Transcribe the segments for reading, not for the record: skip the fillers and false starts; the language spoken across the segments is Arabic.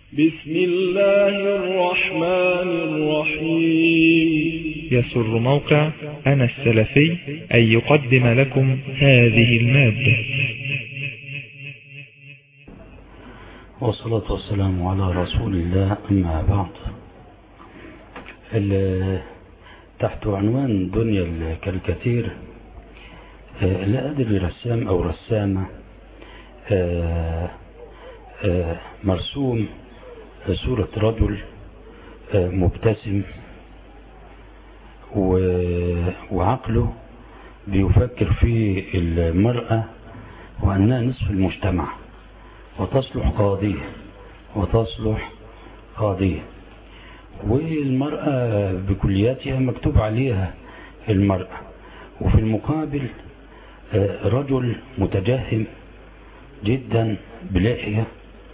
بسم الله الرحمن الرحيم. يسر موقع أنا السلفي أن يقدم لكم هذه المادة. والصلاة والسلام على رسول الله، أما بعد. تحت عنوان دنيا الكاريكاتير، لا أدري رسام أو رسامة مرسوم صورة رجل مبتسم وعقله بيفكر في المرأة وأنها نصف المجتمع وتصلح قاضية والمرأة بكلياتها مكتوب عليها المرأة، وفي المقابل رجل متجهم جدا بلحية،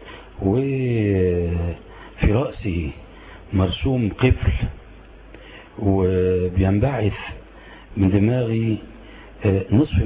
وفي رأسه مرسوم قفل، وبينبعث من دماغي نصف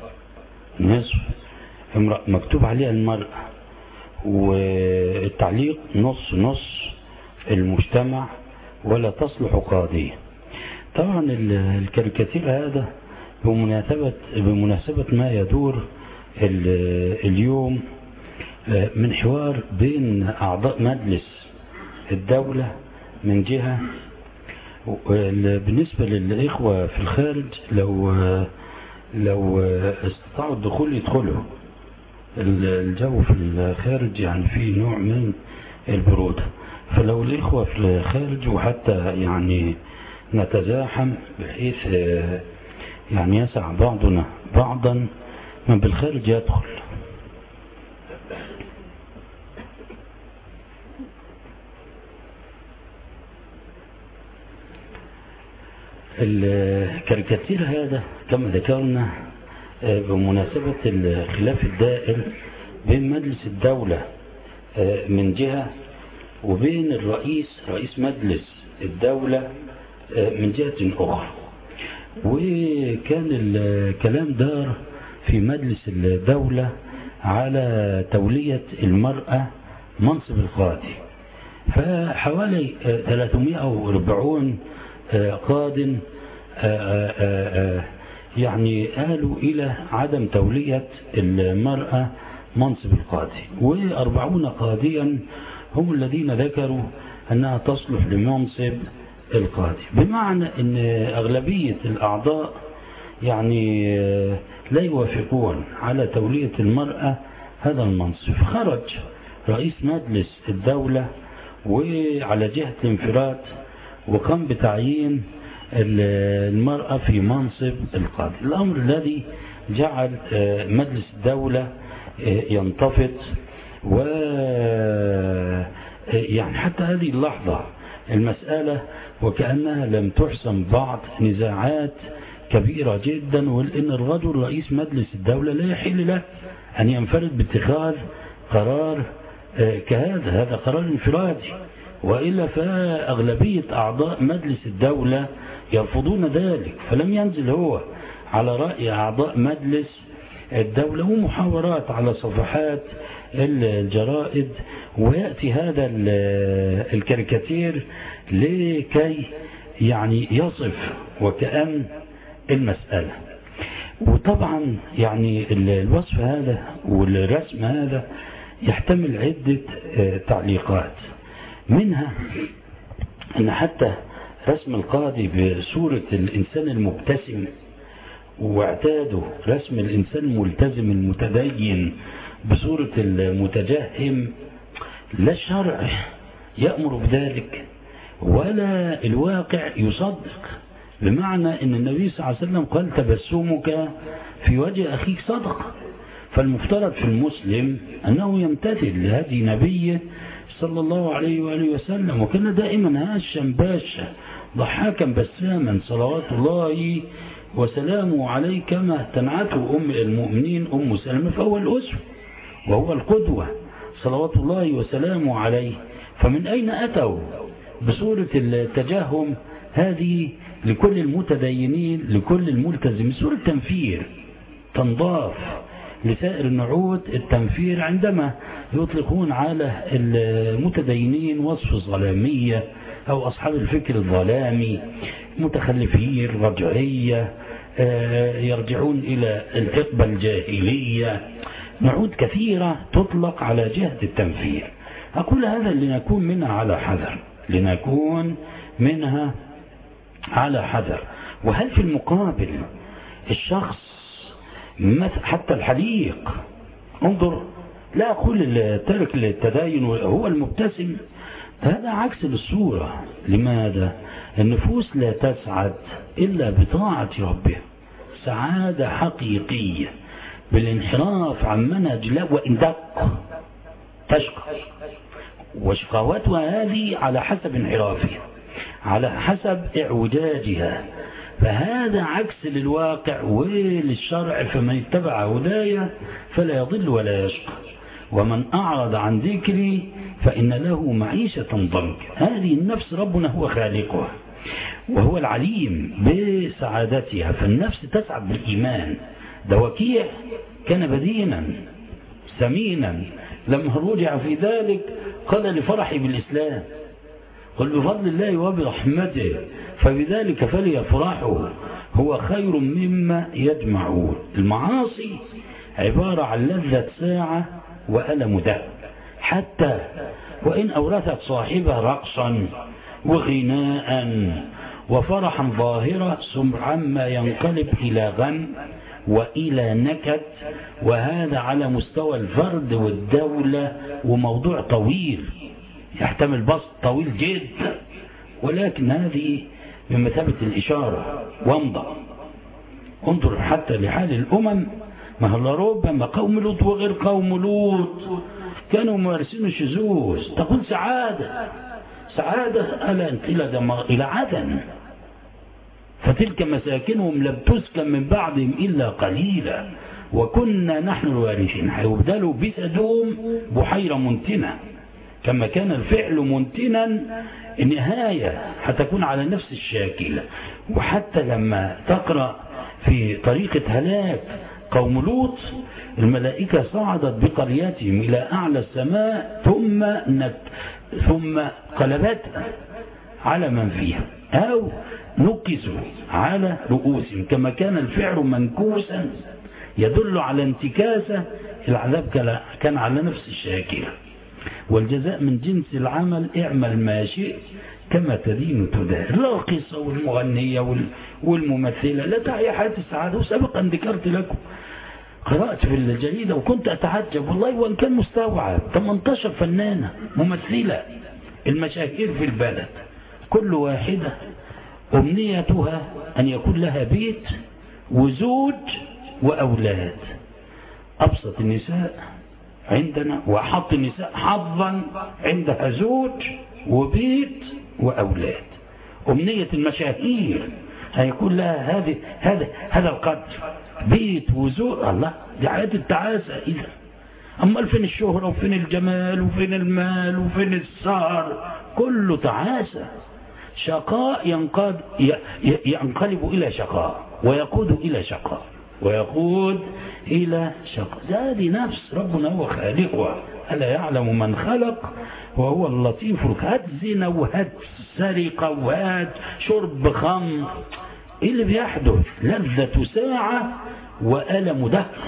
امرأة مكتوب عليها المرأة، والتعليق نص المجتمع ولا تصلح قاضية. طبعا الكاريكاتير هذا بمناسبة ما يدور اليوم من حوار بين أعضاء مجلس الدولة من جهة، بالنسبة للإخوة في الخارج لو استطاعوا الدخول يدخلوا. الجو في الخارج يعني فيه نوع من البرودة، فلو الإخوة في الخارج وحتى يعني نتزاحم بحيث يعني يسع بعضنا بعضا من بالخارج يدخل. الكاريكاتير هذا كما ذكرنا بمناسبة الخلاف الدائر بين مجلس الدولة من جهة وبين رئيس مجلس الدولة من جهة أخرى. وكان الكلام دار في مجلس الدولة على تولية المرأة منصب القاضي، فحوالي 340 قاض يعني قالوا إلى عدم تولية المرأة منصب القاضي، و40 قاضيا هم الذين ذكروا أنها تصلح لمنصب القاضي، بمعنى أن أغلبية الأعضاء يعني لا يوافقون على تولية المرأة هذا المنصب. خرج رئيس مجلس الدولة وعلى جهة الانفراد وقام بتعيين المرأة في منصب القاضي، الأمر الذي جعل مجلس الدولة ينتفض. و يعني حتى هذه اللحظة المسألة وكأنها لم تحسم، بعض نزاعات كبيرة جدا، وإن الرجل رئيس مجلس الدولة لا يحل له أن ينفرد باتخاذ قرار هذا قرار انفرادي، وإلا فأغلبية أعضاء مجلس الدولة يرفضون ذلك، فلم ينزل هو على رأي أعضاء مجلس الدولة، ومحاورات على صفحات الجرائد، ويأتي هذا الكاريكاتير لكي يعني يصف وكأن المسألة. وطبعا يعني الوصف هذا والرسم هذا يحتمل عدة تعليقات، منها أن حتى رسم القاضي بصورة الإنسان المبتسم واعتاده رسم الإنسان الملتزم المتدين بصورة المتجهم، لا الشرع يأمر بذلك ولا الواقع يصدق، بمعنى أن النبي صلى الله عليه وسلم قال تبسمك في وجه أخيك صدقة، فالمفترض في المسلم أنه يمتثل لهدي نبيه صلى الله عليه وآله وسلم، وكان دائما هاشا باشا ضحاكا بساما صلوات الله وسلامه عليه، كما تنعته أم المؤمنين أم سلمة، فهو الأسوة وهو القدوة صلوات الله وسلامه عليه. فمن أين أتوا بصورة التجهم هذه لكل المتدينين لكل الملتزمين؟ صورة تنفير تنضاف لسائر النعوت التنفير عندما يطلقون على المتدينين وصف الظلامية أو أصحاب الفكر الظلامي، متخلفين، رجعية، يرجعون إلى الحقبة الجاهلية، نعود كثيرة تطلق على جهة التنفير. أقول هذا لنكون منها على حذر، لنكون منها على حذر. وهل في المقابل الشخص حتى الحليق، انظر، لا أقول ترك التدين هو المبتسم، هذا عكس الصورة. لماذا؟ النفوس لا تسعد إلا بطاعة ربها سعادة حقيقية، بالانحراف عن منهج الله وإن دق تشقى، وشقاوتها هذه على حسب انحرافها، على حسب اعوجاجها، فهذا عكس للواقع وللشرع. فمن اتبع هدايا فلا يضل ولا يشقى، ومن أعرض عن ذكري فإن له معيشة ضنكا. هذه النفس ربنا هو خالقها وهو العليم بسعادتها، فالنفس تسعد بالإيمان. ده وكيع كان بدينا سمينا، لما رجع في ذلك قال لفرحي بالإسلام، قل بفضل الله وبرحمته فبذلك فليفرحوا هو خير مما يجمعون. المعاصي عبارة عن لذة ساعة وألم دهر، حتى وإن أورثت صاحبها رقصا وغناء وفرحا ظاهرة، عما ينقلب إلى غم وإلى نكد، وهذا على مستوى الفرد والدولة، وموضوع طويل يحتمل بسط طويل جدا، ولكن هذه بمثابة الإشارة وامضى. انظر حتى لحال الأمم، ما هل ربما قوم لوط وغير قوم لوط كانوا ممارسين الشذوذ، تقول سعادة ألا إلى عدن، فتلك مساكنهم لم تسكن من بعدهم إلا قليلا وكنا نحن الوارثين. هيبدلوا بسدوم بحيرة منتنة، كما كان الفعل منتنا النهاية هتكون على نفس الشاكلة. وحتى لما تقرأ في طريقة هلاك قوم لوط، الملائكة صعدت بقريتهم إلى أعلى السماء ثم قلبتها على من فيها أو نكسوا على رؤوسهم، كما كان الفعل منكوسا يدل على انتكاسة، العذاب كان على نفس الشاكلة. والجزاء من جنس العمل، اعمل ما شئت كما تدين تدان. الراقصة والمغنية والممثلة لا تعي حياة السعادة. وسبقا ذكرت لكم قرأت في الجريدة وكنت أتعجب والله، وإن كان مستوعب 18 فنانة ممثلة المشاهير في البلد، كل واحدة أمنيتها أن يكون لها بيت وزوج وأولاد. أبسط النساء عندنا وأحط النساء حظا عندها زوج وبيت وأولاد. أمنية المشاهير هيكون لها هذا القدر، بيت وزوج. الله، دي حياة التعاسة إذا. أما فين الشهرة وفين الجمال وفين المال وفين السهر؟ كله تعاسة، شقاء ينقلب إلى شقاء ويقود إلى شقاء ويقود إلى شقاء. هذه نفس ربنا هو خالقها، ألا يعلم من خلق وهو اللطيف. هات زنا وهات سرقة وهات شرب خمر، إيه اللي بيحدث؟ لذة ساعة وألم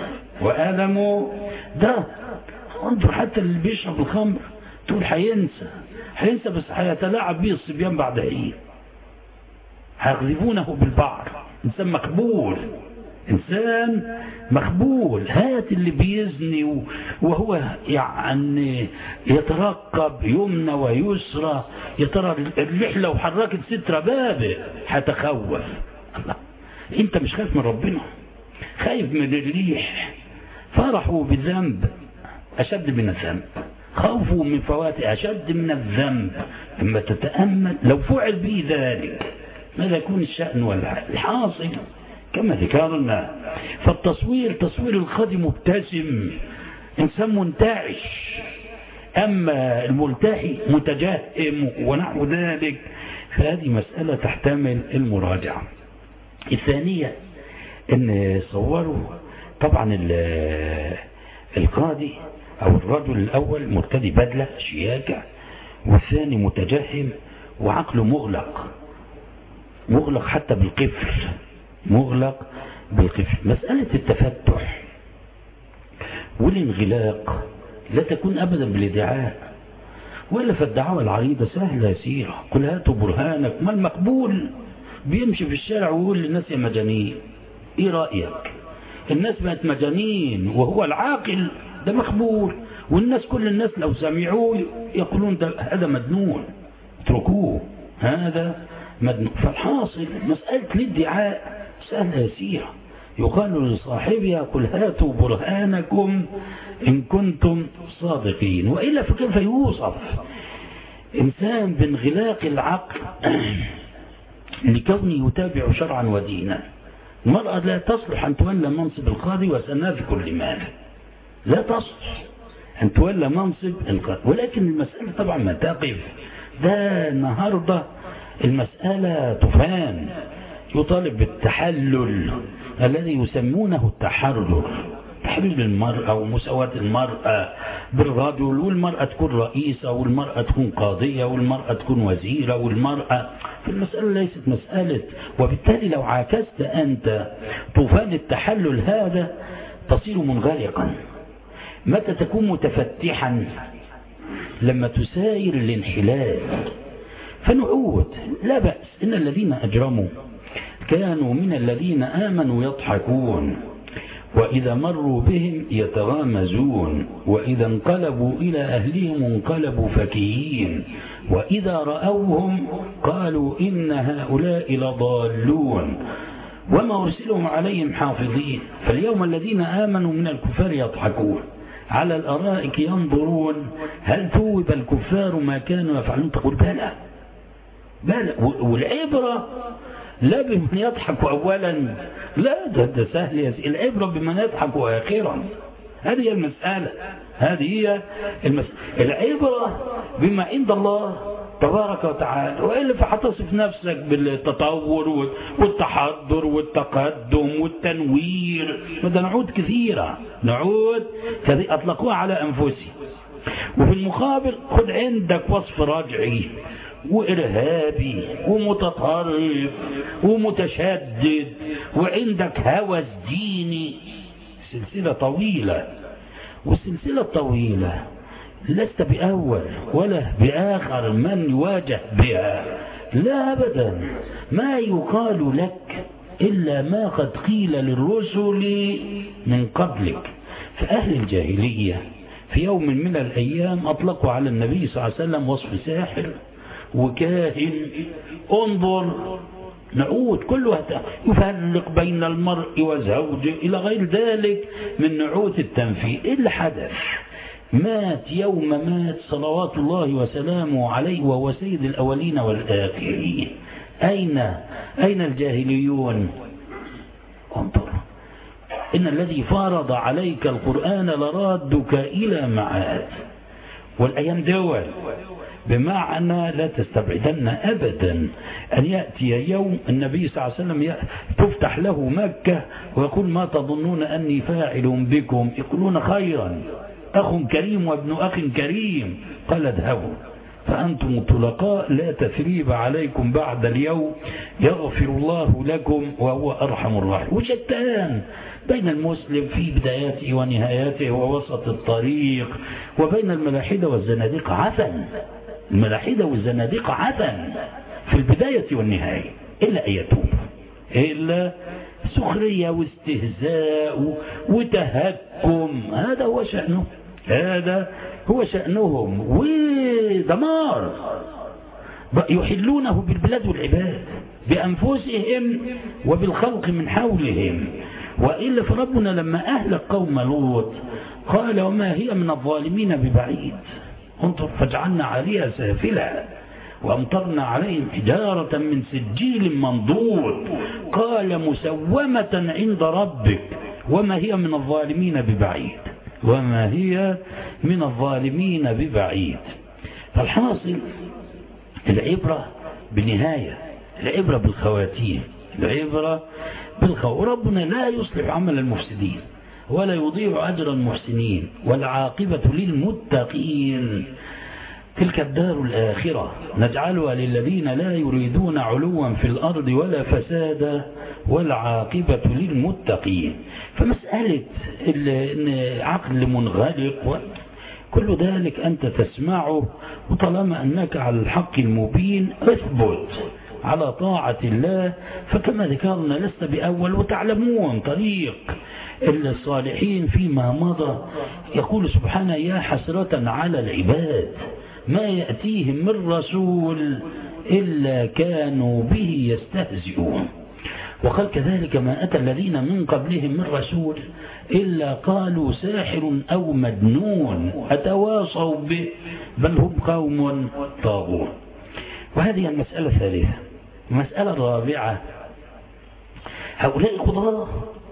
ده. انظر حتى اللي بيشرب الخمر تقول هينسى بس هيتلاعب به الصبيان بعد حين، هيغذبونه بالبعر. إنسان مخبول. هات اللي بيزني وهو يعني يترقب يمنى ويسرى، يا ترى اللحلة وحركت ستر بابه هتخوف. الله، انت مش خايف من ربنا، خايف من الريح. فرحوا بالذنب أشد من الذنب، خوفوا من فواته أشد من الذنب. لما تتأمل لو فعل به ذلك ماذا يكون الشأن والحاصل كما ذكرنا. فالتصوير تصوير الخادم مبتسم، إنسان منتعش، أما الملتحي متجهم ونحو ذلك. فهذه مسألة تحتمل المراجعة. الثانية أن صوروا طبعا القاضي أو الرجل الأول مرتدي بدلة شياكة، والثاني متجهم وعقله مغلق حتى بالقفل، مغلق بالقفل. مسألة التفتح والانغلاق لا تكون أبدا بالادعاء، وإلا فالدعوة العريضة سهلة يسيرة. قل هاتوا برهانك. ما المقبول بيمشي في الشارع ويقول للناس يا مجانين؟ ايه رأيك؟ الناس بقت مجانين وهو العاقل، ده مقبول. والناس كل الناس لو سمعوه يقولون هذا مجنون، اتركوه هذا مجنون. فالحاصل مسألة الادعاء سهلة يسيرة. يقال لصاحبها قل هاتوا برهانكم إن كنتم صادقين. وإلا فكيف يوصف إنسان بانغلاق العقل لكونه يتابع شرعا ودينا؟ المرأة لا تصلح أن تولى منصب القاضي وسناه في كل مال، لا تصلح أن تولى منصب القاضي. ولكن المسألة طبعا ما تقف. ده النهاردة المسألة تفان، يطالب بالتحلل الذي يسمونه التحرر، تحرير المرأة ومساواة المرأة بالرجل، والمرأة تكون رئيسة، والمرأة تكون قاضية، والمرأة تكون وزيرة، والمرأة. فالمسألة ليست مسألة. وبالتالي لو عاكست أنت طوفان التحلل هذا تصير منغلقا. متى تكون متفتحا؟ لما تساير الانحلال. فنعود لا بأس. إن الذين أجرموا كانوا من الذين آمنوا يضحكون وإذا مروا بهم يتغامزون وإذا انقلبوا إلى أهلهم انقلبوا فكهين وإذا رأوهم قالوا إن هؤلاء لضالون وما أرسلهم عليهم حافظين. فاليوم الذين آمنوا من الكفار يضحكون على الأرائك ينظرون هل ثوب الكفار ما كانوا يفعلون؟ تقول بلى. والعبرة لا بمن يضحك أولا، لا ده سهل. العبرة بمن يضحك آخرا. هذه هي المسألة. العبرة بما عند الله تبارك وتعالى. وإلا فحتصف نفسك بالتطور والتحضر والتقدم والتنوير. وده نعود كثيرة، أطلقوها على أنفسهم. وفي المقابل خد عندك وصف رجعي وإرهابي ومتطرف ومتشدد، وعندك هوس ديني. سلسلة طويلة، والسلسلة الطويلة لست بأول ولا بآخر من يواجه بها، لا أبدا. ما يقال لك إلا ما قد قيل للرسل من قبلك. فأهل الجاهلية في يوم من الأيام أطلقوا على النبي صلى الله عليه وسلم وصف ساحر وكاهن. انظر، نعود كلها يفرق بين المرء وزوجه إلى غير ذلك من نعوت التنفيذ. إيه اللي حدث؟ مات يوم مات صلوات الله وسلامه عليه وهو سيد الأولين والآخرين. أين الجاهليون؟ انظر، إن الذي فرض عليك القرآن لرادك إلى معاد. والأيام دول، بمعنى لا تستبعدن أبدا أن يأتي يوم النبي صلى الله عليه وسلم تفتح له مكة ويقول ما تظنون أني فاعل بكم؟ يقولون خيرا، أخ كريم وابن أخ كريم. قال اذهبوا فأنتم طلقاء لا تثريب عليكم بعد اليوم يغفر الله لكم وهو أرحم الراحمين. وشتان بين المسلم في بداياته ونهاياته ووسط الطريق، وبين الملاحدة والزنادقة عفن. الملاحدة والزنادقة عفن في البداية والنهاية، إلا أن يتوب، إلا سخرية واستهزاء وتهكم. هذا هو شأنهم ودمار. يحلونه بالبلاد والعباد بأنفسهم وبالخلق من حولهم. وإلا فربنا لما أهلك قوم لوط قال وما هي من الظالمين ببعيد. انظر، فجعلنا عليها سافلها وأمطرنا عليهم حجارة من سجيل منضود قال مسومة عند ربك وما هي من الظالمين ببعيد. فالحاصل العبرة بالنهاية، العبرة بالخواتيم، وربنا لا يصلح عمل المفسدين. ولا يضيع أجر المحسنين والعاقبة للمتقين. تلك الدار الآخرة نجعلها للذين لا يريدون علوا في الأرض ولا فسادا والعاقبة للمتقين. فمسألة عقل منغلق كل ذلك أنت تسمعه، وطالما أنك على الحق المبين اثبت على طاعة الله. فكما ذكرنا لست بأول، وتعلمون طريق الصالحين فيما مضى. يقول سبحانه يا حسرة على العباد ما يأتيهم من رسول إلا كانوا به يستهزئون. وقال كذلك ما أتى الذين من قبلهم من رسول إلا قالوا ساحر أو مجنون أتواصوا به بل هم قوم طاغون. وهذه المسألة الثالثة. المسألة الرابعة هؤلاء القضاة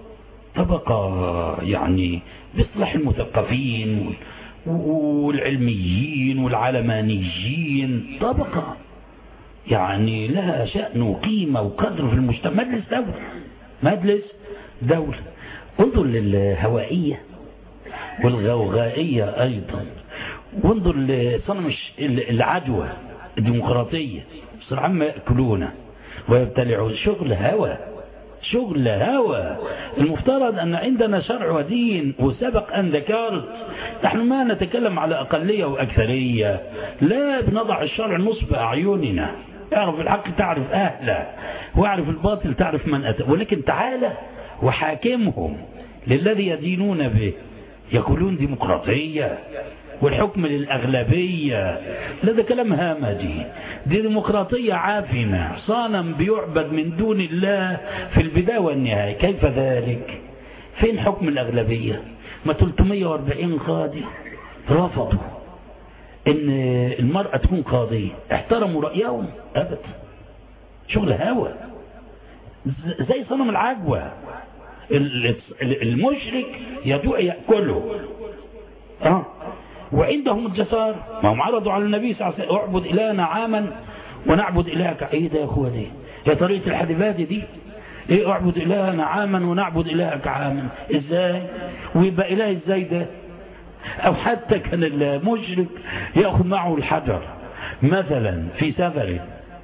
طبقة يعني باصطلاح المثقفين والعلميين والعلمانيين، طبقة يعني لها شأن وقيمة وقدر في المجتمع. مجلس دولة. انظر للهوائية والغوغائية أيضا، وانظر لصنم العدوى الديمقراطية. بصراحة عم يأكلون ويبتلعون. شغل هوى. المفترض أن عندنا شرع ودين. وسبق أن ذكرت نحن ما نتكلم على أقلية وأكثرية، لا بنضع الشرع نصب أعيننا. اعرف الحق تعرف أهله، واعرف الباطل تعرف من أتى. ولكن تعالى وحاكمهم للذي يدينون به. يقولون ديمقراطية والحكم للأغلبية. هذا كلام هامجي. دي ديمقراطية عافنة، صنم بيعبد من دون الله في البداية والنهاية. كيف ذلك؟ فين حكم الأغلبية؟ ما 340 قاضي رفضوا ان المرأة تكون قاضية، احترموا رأيهم أبدا. شغل هوى زي صنم العجوة. المشرك يدعو يأكله وعندهم الجسار. ما هم عرضوا على النبي صلى الله عليه وسلم اعبد إلهنا عاما ونعبد إلهك. ايه ده يا اخوة؟ دي هي طريقة الحديثات دي؟ ايه اعبد إلهنا عاما ونعبد إلهك عاما؟ ازاي؟ ويبقى إله ازاي ده؟ او حتى كان المشرك يأخذ معه الحجر مثلا في سفره،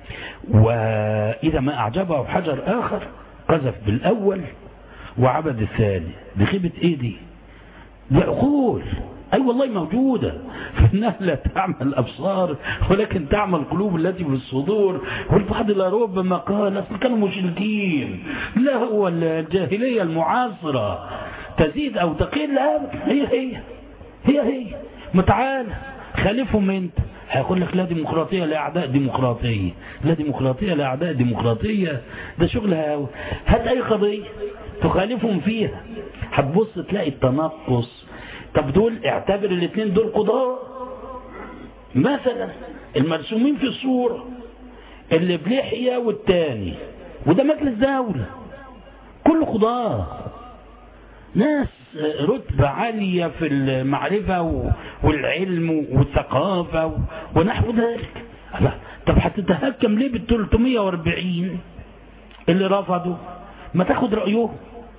وإذا ما أعجبه حجر آخر قذف بالأول وعبد الثاني. دي خيبة ايه دي عقول. أي والله موجودة، فإنها لا تعمل الأبصار ولكن تعمل القلوب التي في الصدور. والبعض لربما قال أصل كانوا مشركين. لا، هو الجاهلية المعاصرة تزيد أو تقل. لا، هي متعال خالفهم انت. هيقول لك لا ديمقراطية لأعداء ديمقراطية، لا ديمقراطية لأعداء ديمقراطية. ده شغل هاوي. هات أي قضية تخالفهم فيها هتبص تلاقي التنقص. طب دول اعتبر الاثنين دول قضاء مثلا، المرسومين في الصورة اللي بلحية والتاني، وده مجلس دولة كله قضاء، ناس رتبة عالية في المعرفة والعلم والثقافة ونحو ذلك. طب هتتهكم ليه بال340 اللي رفضوا؟ ما تاخد رأيهم.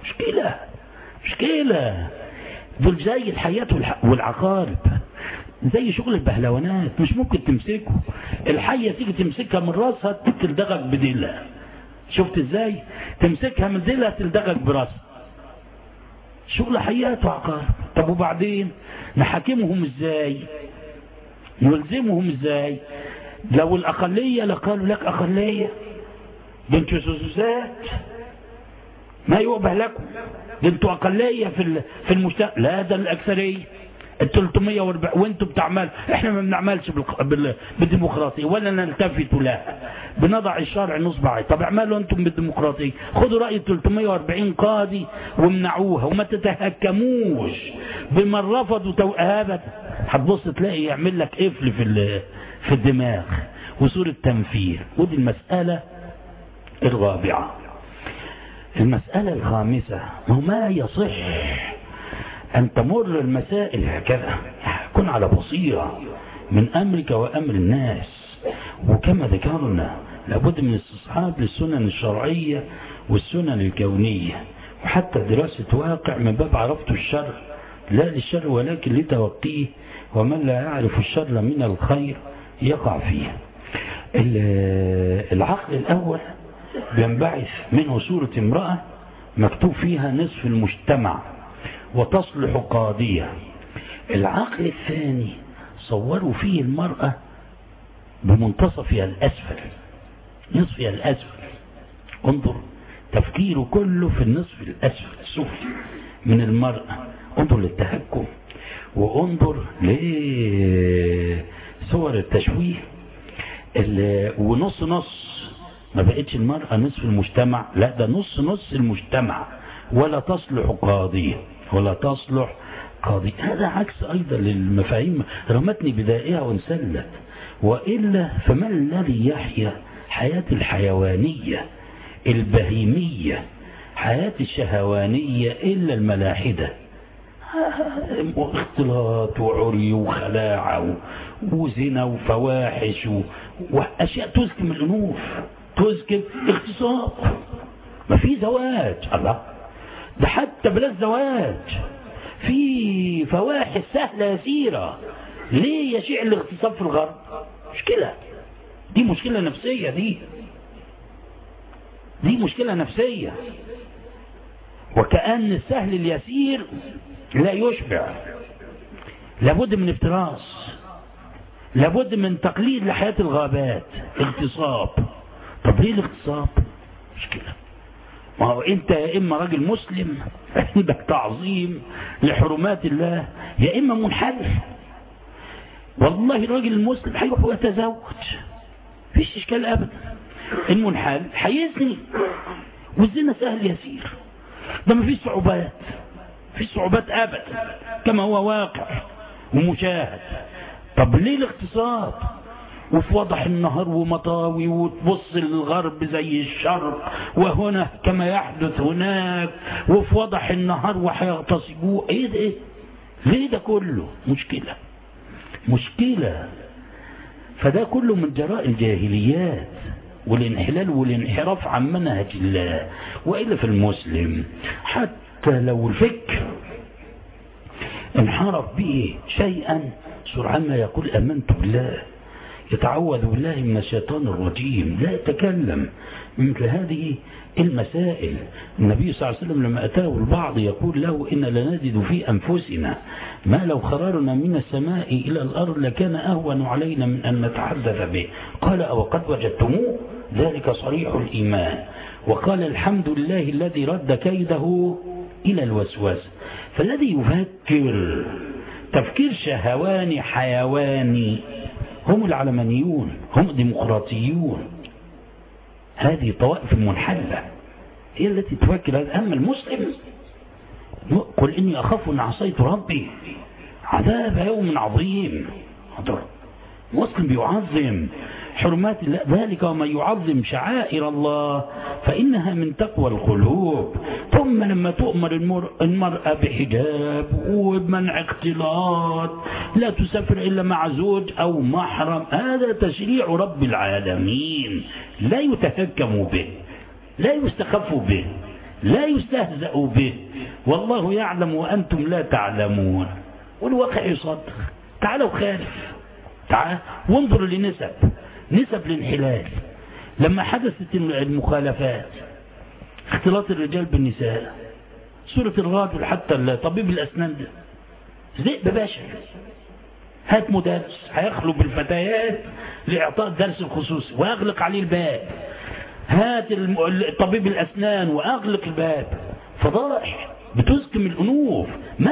مشكلة. دول زي الحياة والعقارب، زي شغل البهلوانات. مش ممكن تمسكه. الحية تيجي تمسكها من راسها تلدغك بديلها. شفت ازاي؟ تمسكها من ديلها تلدغك براسها. شغل حياة وعقارب. طب وبعدين نحاكمهم ازاي؟ نلزمهم ازاي؟ لو الأقلية لقالوا لك أقلية، ده انتوا سوسات ما يؤبه لكم، ده انتوا أقلية في المجتمع. لا، ده الأكثرية 340 وانتوا بتعمل. احنا ما بنعملش بالديمقراطية ولا نلتفت لها، بنضع الشرع نصب عين. طب اعملوا انتم بالديمقراطية، خدوا رأي 340 قاضي وامنعوها وما تتهكموش بمن رفضوا توأبت. هتبص تلاقي يعمل لك قفل في الدماغ وصورة تنفير. ودي المسألة الرابعة. المسألة الخامسة، ما يصح أن تمر المسائل هكذا. كن على بصيرة من أمرك وأمر الناس. وكما ذكرنا لابد من استصحاب للسنن الشرعية والسنن الكونية. وحتى دراسة واقع من باب عرفت الشر لا للشر ولكن لتوقيه، ومن لا يعرف الشر من الخير يقع فيه. العقل الأول بينبعث منه صورة امرأة مكتوب فيها نصف المجتمع وتصلح قاضية. العقل الثاني صوروا فيه المرأة بمنتصفها الأسفل، نصفها الأسفل. انظر تفكيره كله في النصف الأسفل السفلي من المرأة. انظر للتهكم، وانظر لصور التشويه، ونص نص. ما بقتش المرأة نصف المجتمع، لا ده نص نص المجتمع. ولا تصلح قاضية، ولا تصلح قاضية. هذا عكس أيضا للمفاهيم رمتني بدائها وانسلت. وإلا فما الذي يحيا حياة الحيوانية البهيمية، حياة الشهوانية إلا الملاحدة؟ اختلاط وعري وخلاعة وزنا وفواحش وأشياء تزكم الأنوف، تزكم اغتصاب. ما في زواج، الله ده حتى بلا زواج في فواحش سهلة يسيرة. ليه يشيع الاغتصاب في الغرب؟ مشكلة، دي مشكلة نفسية، دي مشكلة نفسية. وكأن السهل اليسير لا يشبع، لابد من افتراس، لابد من تقليد لحياة الغابات. اغتصاب. طب ليه الاغتصاب؟ مشكلة. ما هو انت يا اما راجل مسلم عندك تعظيم لحرمات الله، يا اما منحرف. والله الراجل المسلم هيروح ويتزوج، مفيش اشكال ابدا. المنحرف هيزني، والزنا سهل يسير، ده مفيش صعوبات، مفيش صعوبات ابدا كما هو واقع ومشاهد. طب ليه الاغتصاب؟ وفي وضح النهار ومطاوي، وتبص للغرب زي الشرق، وهنا كما يحدث هناك، وفي وضح النهار وهيغتصبوه. ايه ده؟ ايه ليه ده كله؟ مشكلة. فده كله من جراء الجاهليات والانحلال والانحراف عن منهج الله. وإلا في المسلم حتى لو الفكر انحرف به شيئا سرعان ما يقول آمنت بالله، يتعوذ بالله من الشيطان الرجيم، لا يتكلم مثل هذه المسائل. النبي صلى الله عليه وسلم لما أتاه البعض يقول له إن لنجد في أنفسنا ما لو خررنا من السماء إلى الأرض لكان أهون علينا من أن نتحدث به. قال أو قد وجدتموه؟ ذلك صريح الإيمان. وقال الحمد لله الذي رد كيده إلى الوسواس. فالذي يفكر تفكير شهواني حيواني هم العلمانيون، هم الديمقراطيون. هذه طوائف منحلة هي التي تفكر هذا. أما المسلم قل إني أخاف أن عصيت ربي عذاب يوم عظيم. المسلم بيعظم حرمات الله، ذلك ومن يعظم شعائر الله فإنها من تقوى القلوب. ثم لما تؤمر المرأة بحجاب وبمنع اختلاط، لا تسافر إلا مع زوج أو محرم، هذا تشريع رب العالمين، لا يتهكم به، لا يستخف به، لا يستهزأ به. والله يعلم وأنتم لا تعلمون. والواقع يصدق. تعالوا خالف، تعال وانظروا نسب الانحلال. لما حدثت المخالفات، اختلاط الرجال بالنساء، سورة الغادر، حتى طبيب الأسنان ده ذئب بشري، هات مدرس هيخلو بالفتيات لإعطاء الدرس الخصوصي وأغلق عليه الباب، هات طبيب الأسنان وأغلق الباب. فضائح بتزكم الأنوف، ما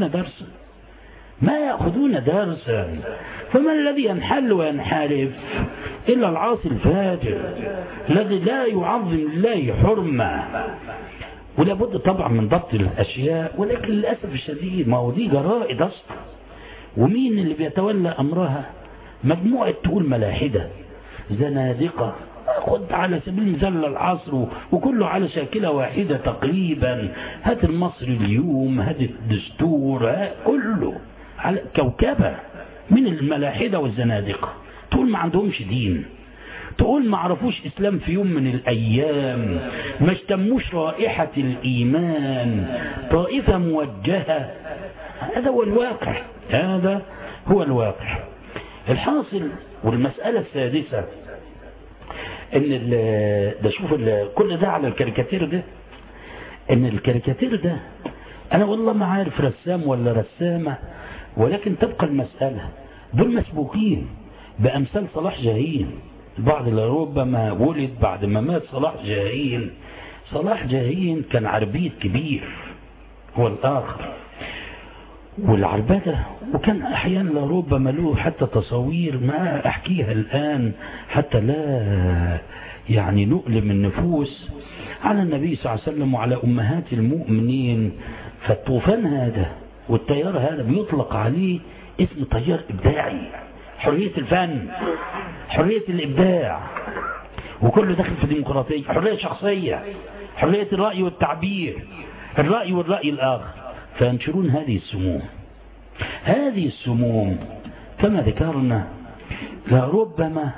يأخذون درسا. فما الذي ينحل وينحرف إلا العاصي الفاجر الذي لا يعظم الله حرمة. ولا بد طبعا من ضبط الأشياء، ولكن للأسف الشديد ما هو دي جرائد أصلا. ومين اللي بيتولى أمرها؟ مجموعة تقول ملاحدة زنادقة، خد على سبيل المثال العصر وكله على شاكلة واحدة تقريبا. هات المصري اليوم، هات الدستور، كله على كوكبة من الملاحدة والزنادقة. تقول ما عندهمش دين، تقول ما عرفوش إسلام في يوم من الأيام، ما اشتموش رائحة الإيمان، طائفة موجهة. هذا هو الواقع، هذا هو الواقع. الحاصل والمسألة السادسة ان ده شوف كل ده على الكاريكاتير ده، ان الكاريكاتير ده انا والله ما عارف رسام ولا رسامة، ولكن تبقى المسألة دول مسبوقين بأمثال صلاح جاهين. البعض ربما ولد بعد ما مات صلاح جاهين. صلاح جاهين كان عربيد كبير هو الآخر، والعربدة، وكان أحيانا لربما له حتى تصاوير ما أحكيها الآن حتى لا يعني نؤلم النفوس على النبي صلى الله عليه وسلم وعلى أمهات المؤمنين. فالطوفان هذا والتيار هذا بيطلق عليه اسم تيار إبداعي، حرية الفن، حرية الإبداع، وكله داخل في الديمقراطية، حرية شخصية، حرية الرأي والتعبير، الرأي والرأي الآخر. فينشرون هذه السموم. هذه السموم كما ذكرنا لربما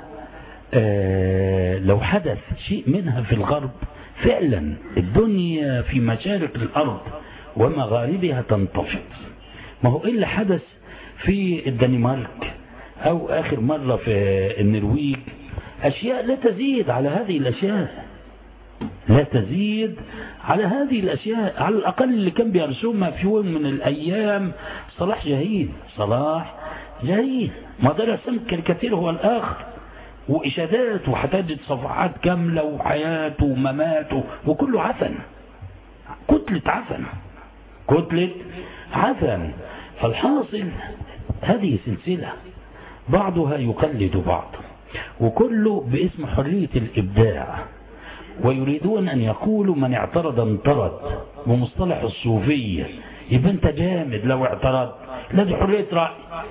لو حدث شيء منها في الغرب فعلا الدنيا في مشارق الأرض ومغاربها تنتفض. ما هو إلا حدث في الدنمارك أو آخر مرة في النرويج، أشياء لا تزيد على هذه الأشياء، لا تزيد على هذه الأشياء. على الأقل اللي كان بيرسمها في يوم من الأيام صلاح جاهين. صلاح جاهين ما ده رسم كاريكاتير هو الآخر، وإشادات وحتجد صفحات كاملة وحياته ومماته وكله عفن، كتلة عفن، كتلة عفن. فالحاصل هذه سلسلة بعضها يقلد بعض، وكله باسم حرية الإبداع، ويريدون أن يقولوا من اعترض انطرد بمصطلح الصوفية. يبقى أنت جامد لو اعترض، لازم حرية رأي.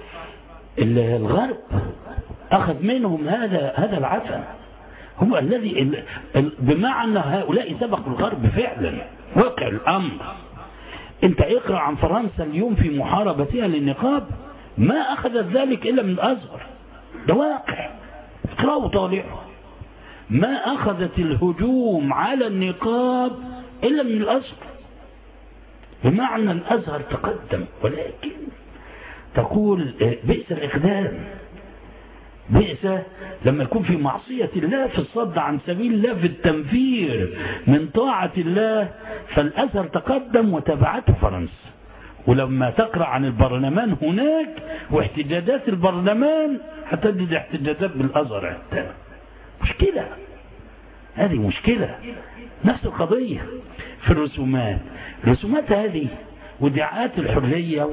الغرب أخذ منهم هذا العفن، هو الذي بمعنى هؤلاء سبقوا الغرب فعلا واقع الأمر. أنت اقرأ عن فرنسا اليوم في محاربتها للنقاب، ما أخذت ذلك إلا من الأزهر، ده واقع، اقرأوا طالعوا. ما أخذت الهجوم على النقاب إلا من الأزهر، بمعنى الأزهر تقدم، ولكن تقول بئس الإقدام، بئس لما يكون في معصية الله، في الصد عن سبيل الله، في التنفير من طاعة الله. فالأزهر تقدم وتبعته فرنسا. ولما تقرأ عن البرلمان هناك واحتجاجات البرلمان هتجد احتجاجات بالأزهر حتى. مشكلة، هذه مشكلة. نفس القضية في الرسومات. الرسومات هذه وادعاءات الحرية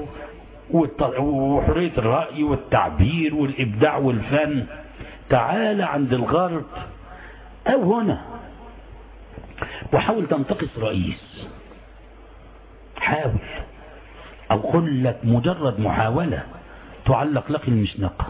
وحرية الرأي والتعبير والإبداع والفن، تعال عند الغرب أو هنا وحاول تنتقص رئيس، حاول، أو قل لك مجرد محاولة تعلق لك المشنقة.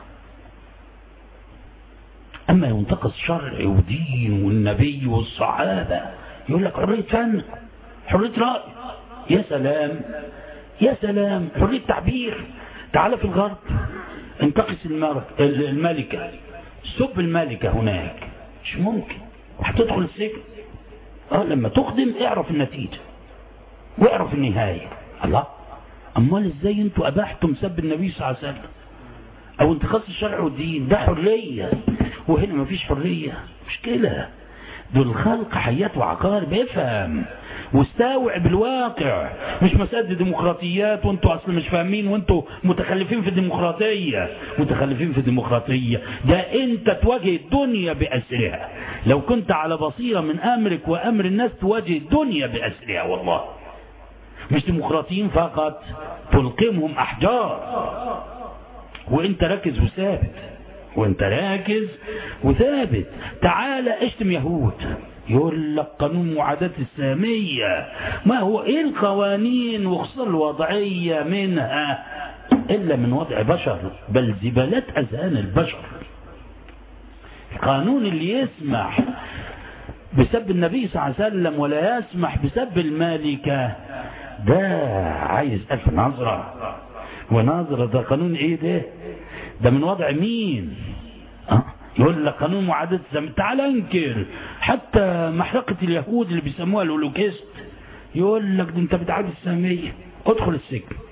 أما ينتقص شرع ودين والنبي والصحابة يقول لك حرية فن، حرية رأي. يا سلام يا سلام، حرية تعبير. تعال في الغرب انتقص الملكة، سب الملكة هناك، مش ممكن، وهتدخل السجن. لما تخدم اعرف النتيجة واعرف النهاية. الله، امال ازاي انتوا اباحتم سب النبي صلى الله عليه وسلم او انتقاص الشرع والدين؟ ده حرية، وهنا ما فيش حرية. مشكلة. دول خلق حياة وعقارب. افهم واستوعب الواقع، مش مسألة ديمقراطيات وانتوا اصلا مش فاهمين وانتوا متخلفين في الديمقراطية. متخلفين في الديمقراطية ده انت تواجه الدنيا بأسرها. لو كنت على بصيرة من امرك وامر الناس تواجه الدنيا بأسرها والله. مش ديمقراطيين فقط تلقمهم احجار وانت راكز وثابت، وانت راكز وثابت. تعال اشتم يهود، يقول لك قانون معاداة السامية. ما هو ايه القوانين وخصوصا الوضعية منها الا من وضع بشر، بل زبالات اذهان البشر. القانون اللي يسمح بسب النبي صلى الله عليه وسلم ولا يسمح بسب الملكة ده عايز ألف نظرة ونظرة. ده قانون ايه ده؟ ده من وضع مين؟ يقول لك قانون معاداة الزمان، تعال انكر حتى محرقة اليهود اللي بيسموها الهولوكيست، يقول لك ده انت بتعادي السامية، ادخل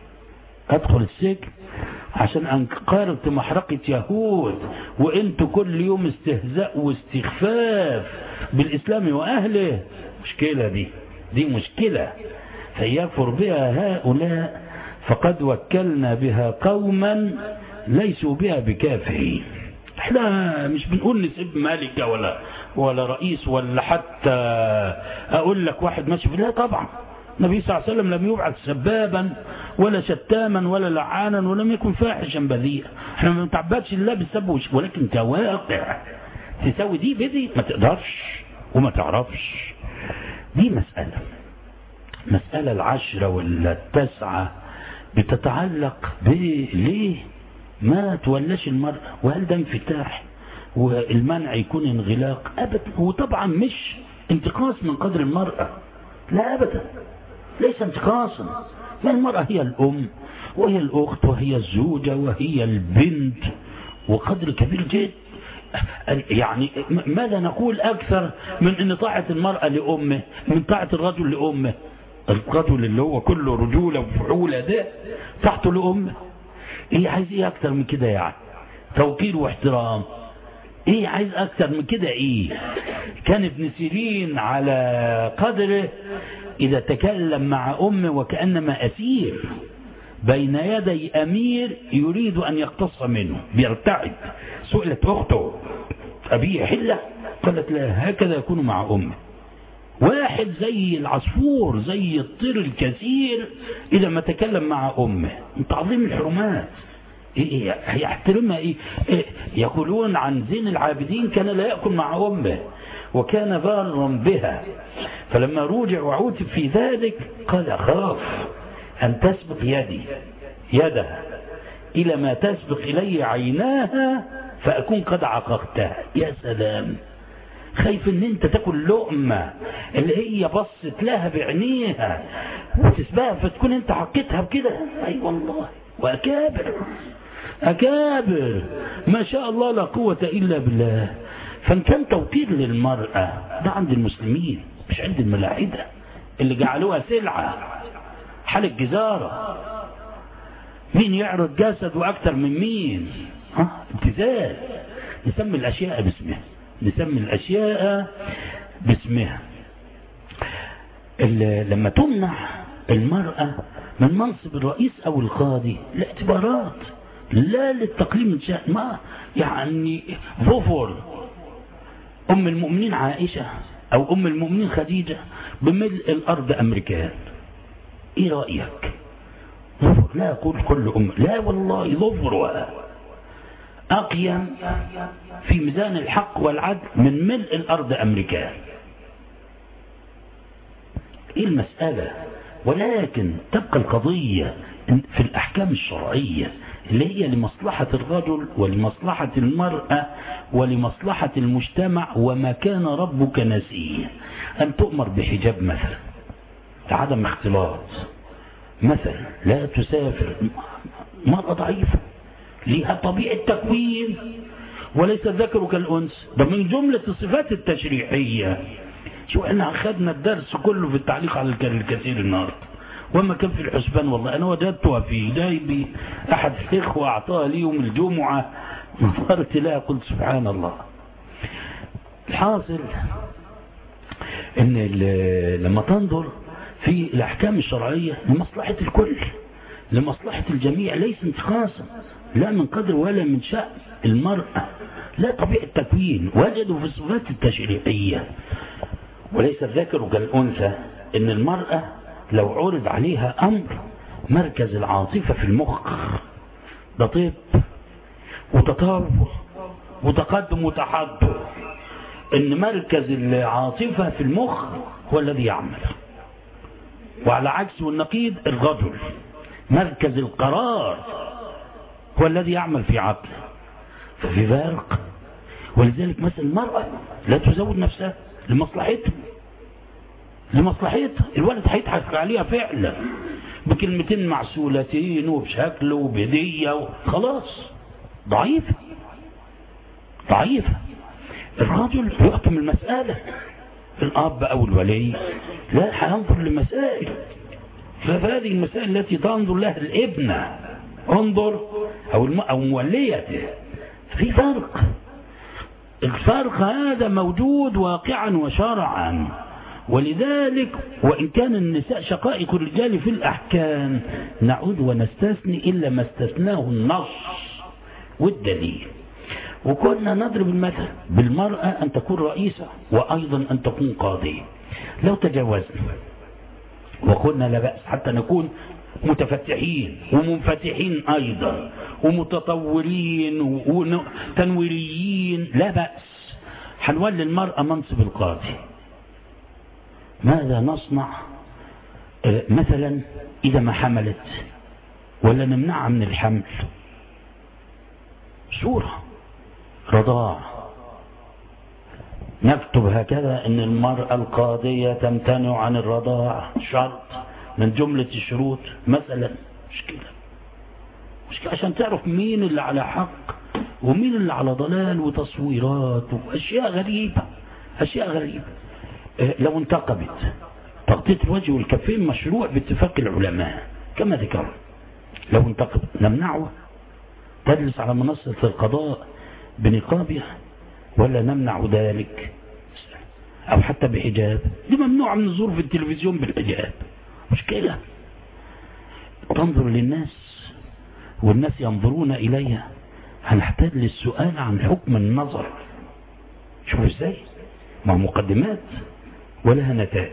السجن عشان انكرت محرقة يهود، وانتوا كل يوم استهزاء واستخفاف بالاسلام واهله. مشكلة دي مشكلة، فيكفر بها هؤلاء فقد وكلنا بها قوما ليسوا بها بكافرين. احنا مش بنقول نسيب ملكة ولا رئيس ولا حتى اقول لك واحد ماشي لا طبعا. النبي صلى الله عليه وسلم لم يبعث سبابا ولا شتاما ولا لعانا ولم يكن فاحشا بذيئا. احنا ما بنتعبدش الله بالسب، ولكن كواقع تساوي دي بدي ما تقدرش وما تعرفش. دي مسألة 10 ولا 9 بتتعلق ليه ما تولاش المرأة، وهل ده انفتاح والمنع يكون انغلاق؟ أبدا. وطبعا مش انتقاص من قدر المرأة، لا أبدا، ليس انتقاصا. ما المرأة هي الأم وهي الأخت وهي الزوجة وهي البنت، وقدر كبير جدا. يعني ماذا نقول أكثر من أن طاعة المرأة لأمه من طاعة الرجل لأمه؟ الرجل اللي هو كله رجولة وفعولة ده تحته لأمه. ايه عايز ايه اكتر من كده؟ يعني توقير واحترام. ايه عايز اكتر من كده؟ ايه كان ابن سيرين على قدره اذا تكلم مع امه وكأنما اسير بين يدي امير يريد ان يقتص منه بيرتعد. سئلت اخته ابي حلة؟ قالت لا، هكذا يكون مع امه. واحد زي العصفور زي الطير الكثير إذا ما تكلم مع أمه من تعظيم الحرمات. هيحترمها إيه؟ يقولون عن زين العابدين كان لا يأكل مع أمه وكان بارا بها، فلما رجع وعوتب في ذلك قال أخاف أن تسبق يدها إلى ما تسبق إلي عيناها فأكون قد عققتها. يا سلام، خايف ان انت تاكل لقمة اللي هي بصت لها بعينيها وتسبقها فتكون انت حقيتها بكده. اي والله، واكابر ما شاء الله لا قوة الا بالله. فان كان توقير للمرأة ده عند المسلمين مش عند الملاحدة اللي جعلوها سلعة، حال الجزارة، مين يعرض جسده اكتر من مين؟ ابتذال. نسمي الأشياء باسمها. لما تمنع المرأة من منصب الرئيس أو القاضي لاعتبارات لا للتقليل من شأن، ما يعني ظفر أم المؤمنين عائشة أو أم المؤمنين خديجة بملء الأرض أمريكان. إيه رأيك؟ ظفر، لا أقول كل أم، لا والله ظفرها أقيم في ميزان الحق والعدل من ملء الأرض أمريكان. إيه المسألة؟ ولكن تبقى القضية في الأحكام الشرعية اللي هي لمصلحة الرجل ولمصلحة المرأة ولمصلحة المجتمع. وما كان ربك نسيا أن تؤمر بحجاب مثلا، عدم اختلاط مثلا، لا تسافر، مرأة ضعيفة ليها طبيعة تكوين وليس الذكر كالأنثى، ده من جملة الصفات التشريعية. شو احنا أخذنا الدرس كله في التعليق على الكثير النهارده وما كان في الحسبان. والله أنا وجدتها في جايبي، أحد الإخوة أعطاها لي يوم الجمعة، نظرت لها قلت سبحان الله. الحاصل إن لما تنظر في الأحكام الشرعية لمصلحة الكل، لمصلحة الجميع، ليس انتقاصا لا من قدر ولا من شأن المرأة، لا طبيعة تكوين وجدوا في الصفات التشريعية. وليس الذكر كالأنثى، إن المرأة لو عرض عليها أمر مركز العاطفة في المخ ده طب وتطور وتقدم وتحضر، إن مركز العاطفة في المخ هو الذي يعمل، وعلى عكس والنقيض الرجل مركز القرار هو الذي يعمل في عقله. ففي فرق. ولذلك مثل المرأة لا تزود نفسها لمصلحتها، الولد هيضحك عليها فعلا بكلمتين معسولتين وبشكل وبهدية خلاص ضعيفة. ضعيفة. الرجل يحكم المسألة، الأب أو الولي لا هينظر لمسائل، فهذه المسائل التي تنظر لها الابنة انظر أو موليته. في فرق، الفرق هذا موجود واقعا وشرعا. ولذلك وإن كان النساء شقائق الرجال في الأحكام نعود ونستثني إلا ما استثناه النص والدليل. وكنا نضرب المثل بالمرأة أن تكون رئيسة وأيضا أن تكون قاضية. لو تجاوزنا وقلنا لا بأس حتى نكون متفتحين ومنفتحين أيضا ومتطورين وتنويريين، لا بأس، هنولي المرأة منصب القاضي. ماذا نصنع مثلا إذا ما حملت ولا نمنعها من الحمل؟ صورة رضاع، نكتب هكذا ان المرأة القاضية تمتنع عن الرضاع، شرط من جملة الشروط مثلا. مشكلة عشان تعرف مين اللي على حق ومين اللي على ضلال، وتصويرات واشياء غريبة، اشياء غريبة. لو انتقبت تغطية الوجه والكفين مشروع باتفاق العلماء كما ذكروا. لو انتقبت نمنعه تجلس على منصة القضاء بنقابها ولا نمنع ذلك؟ او حتى بحجاب، دي ممنوع من الظهور في التلفزيون بالحجاب. مشكلة تنظر للناس والناس ينظرون اليها. هنحتاج للسؤال عن حكم النظر. شوف ازاي، مع مقدمات ولها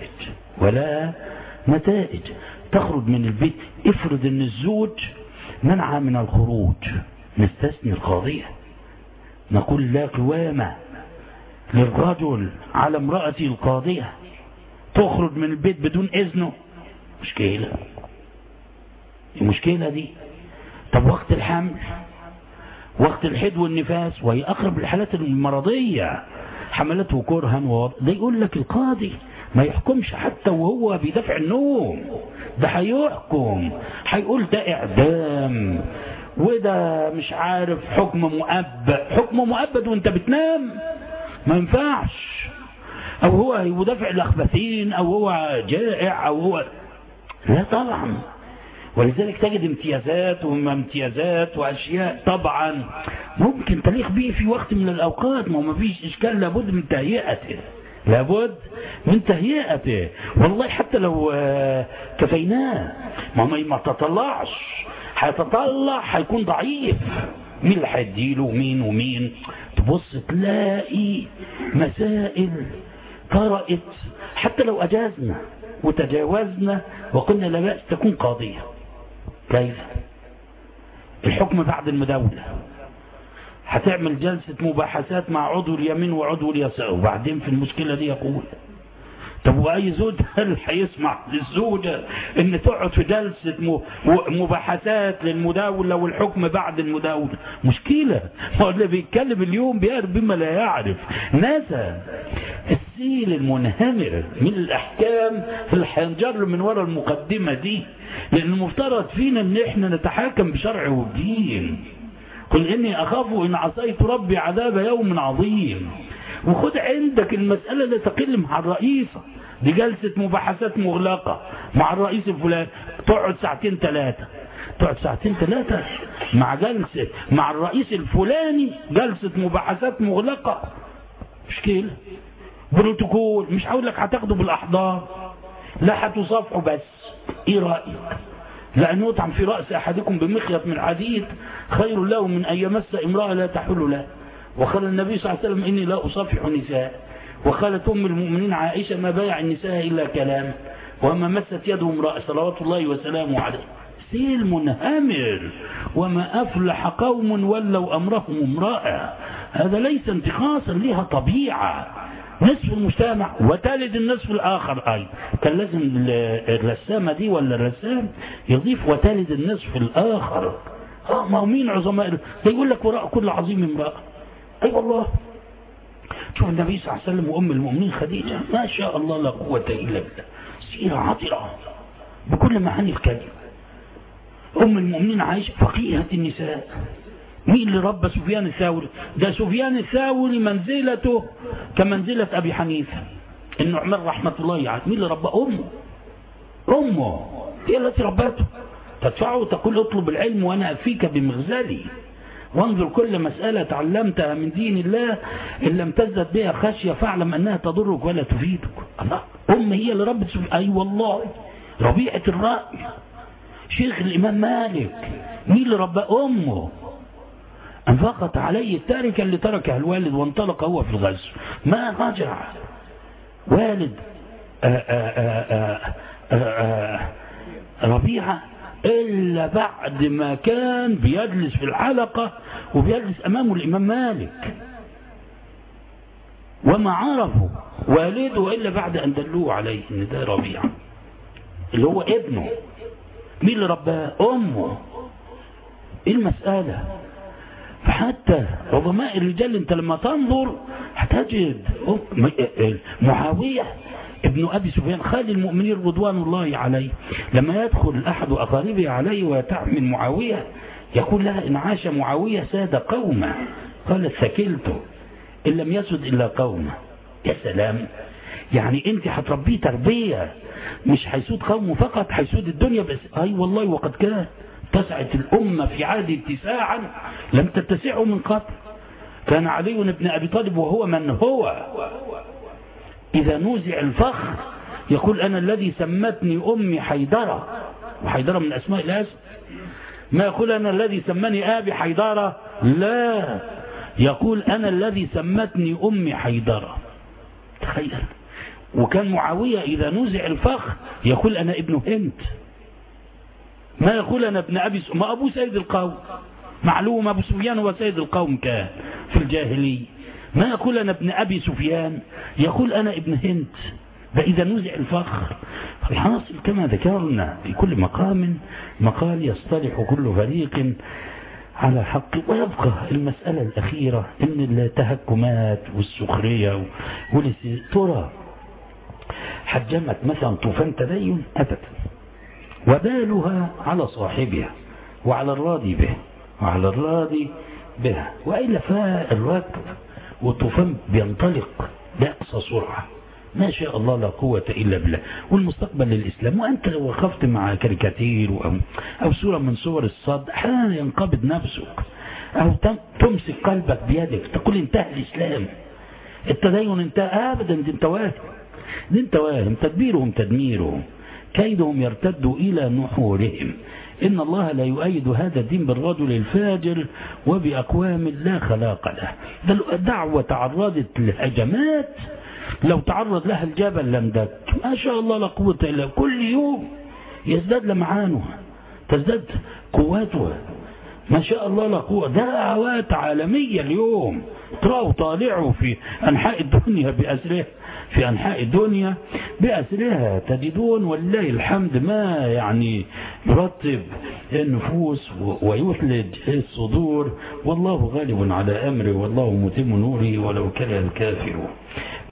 نتائج تخرج من البيت. افرض ان الزوج منع من الخروج، نستثني القاضية، نقول لا قوامة للرجل على امرأته القاضية تخرج من البيت بدون إذنه. مشكلة، المشكلة دي. طب وقت الحمل، وقت الحيض والنفاس، وهي أقرب الحالات المرضية، حملته كرها ده يقول لك القاضي ما يحكمش حتى وهو بيدافع النوم، ده هيحكم، هيقول ده إعدام وده مش عارف حكم مؤبد وانت بتنام، ما ينفعش. او هو يدافع الاخبثين او هو جائع او هو، لا طبعا. ولذلك تجد امتيازات وامتيازات واشياء طبعا ممكن تليق به في وقت من الاوقات، ما فيش اشكال، لابد من تهيئته، والله حتى لو كفيناه ما تطلعش، هيتطلع هيكون ضعيف، مين اللي هيديله ومين. تبص تلاقي مسائل طرأت حتى لو أجازنا وتجاوزنا وقلنا لا بأس تكون قاضية. كيف؟ الحكم بعد المداولة، هتعمل جلسة مباحثات مع عضو اليمين وعضو اليسار، وبعدين في المشكلة دي يقول طب وأي زوج هل هيسمع للزوجة ان تقعد في جلسة مباحثات للمداولة والحكم بعد المداولة؟ مشكلة. هو اللي بيتكلم اليوم بيعرف بما لا يعرف، نسى السيل المنهمر من الأحكام اللي هينجر من وراء المقدمة دي. لأن المفترض فينا ان احنا نتحاكم بشرع ودين. قل إني أخاف إن عصيت ربي عذاب يوم عظيم. وخد عندك المسألة اللي تقل مع الرئيسة، دي جلسة مباحثات مغلقة مع الرئيس الفلاني، تقعد ساعتين ثلاثة مع جلسة مع الرئيس الفلاني، جلسة مباحثات مغلقة. مشكلة. بروتوكول، مش هقول لك هتاخده بالأحضان، لا هتصافحوا بس. ايه رأيك؟ لأن يطعم في رأس أحدكم بمخيط من حديد خير له من أن يمس امرأة لا تحل له. وقال النبي صلى الله عليه وسلم إني لا أصافح نساء. وقالت أم المؤمنين عائشة ما بايع النساء إلا كلام، وما مست يده امرأة صلوات الله وسلامه عليه. سيل منهمر، وما أفلح قوم ولوا أمرهم امرأة. هذا ليس انتقاصا، لها طبيعة. نصف المجتمع وتالد النصف الآخر أيضا. كان لازم الرسامة دي ولا الرسام يضيف وتالد النصف الآخر. ما هو مين عظماء ده يقول لك وراء كل عظيم امرأة. أي والله. شوف النبي صلى الله عليه وسلم وأم المؤمنين خديجة، ما شاء الله لا قوة إلا بالله، سيرة عطرة بكل معاني الكلمة. أم المؤمنين عائشة فقيهة النساء، مين اللي ربى سفيان الثوري؟ ده سفيان الثوري منزلته كمنزلة أبي حنيفة النعمان رحمة الله عليه. مين اللي ربى؟ أمه هي التي ربته. تدفعه وتقول اطلب العلم وأنا أفيك بمغزلي، وانظر كل مسألة تعلمتها من دين الله إن لم تزدد بها خشية فاعلم أنها تضرك ولا تفيدك. الله، هي اللي ربت أي والله. ربيعة الرأي شيخ الإمام مالك مين اللي ربى؟ أمه. أنفقت عليه التاركة اللي تركها الوالد وانطلق هو في الغزو، ما رجع والد ربيعة إلا بعد ما كان بيجلس في الحلقة وبيجلس أمامه الإمام مالك، وما عرفه والده إلا بعد أن دلوه عليه إن ده ربيعة اللي هو ابنه. مين اللي رباه؟ أمه. إيه المسألة؟ فحتى عظماء الرجال انت لما تنظر هتجد معاوية ابن أبي سفيان خالد المؤمنين رضوان الله عليه لما يدخل أحد أقاربه عليه ويتعمل معاوية يقول لها إن عاش معاوية ساد قومه، قالت ثكلته إن لم يسد إلا قومه. يا سلام، يعني انت هتربيه تربية مش هيسود قومه فقط، هيسود الدنيا بس. أي والله وقد كان اتسعت الأمة في عهد اتساعا لم تتسعه من قبل. كان علي بن أبي طالب وهو من هو إذا نوزع الفخر يقول أنا الذي سمتني أمي حيدرة، وحيدرة من أسماء الأسد. ما يقول أنا الذي سمني أبي حيدرة، لا، يقول أنا الذي سمتني أمي حيدرة. تخيل. وكان معاوية إذا نوزع الفخر يقول أنا ابن هند، ما يقول أنا ابن أبي ما أبو سيد القوم، معلوم أبو سفيان هو سيد القوم كان في الجاهلية. ما يقول أنا ابن أبي سفيان، يقول أنا ابن هند. فإذا نزع الفخر الحاصل كما ذكرنا في كل مقام مقال يصطلح كل فريق على حق. ويبقى المسألة الأخيرة إن التهكمات والسخرية ترى حجمت مثلا طوفان تدين أبدا، وبالها على صاحبها وعلى الراضي به وإلا فالركب والطوفان بينطلق بأقصى سرعة ما شاء الله لا قوة إلا بالله. والمستقبل للإسلام. وأنت لو وقفت مع كاريكاتير أو صورة من صور الصد أحيانا ينقبض نفسك أو تمسك قلبك بيدك تقول انتهى الإسلام، التدين انتهى. أبدا، دي انت واهم تدبيرهم تدميرهم، كيدهم يرتد إلى نحورهم. إن الله لا يؤيد هذا الدين بالرجل الفاجر وبأقوام لا خلاق له. الدعوة تعرضت لهجمات لو تعرض لها الجبل لم ما شاء الله لا قوة إلا كل يوم يزداد لمعانها تزداد قواتها ما شاء الله لا قوة. دعوات عالمية اليوم تروا طالعوا في أنحاء الدنيا بأسرها تجدون والله الحمد ما يعني يرتب النفوس ويثلج الصدور. والله غالب على أمره والله متم نوره ولو كره الكافر.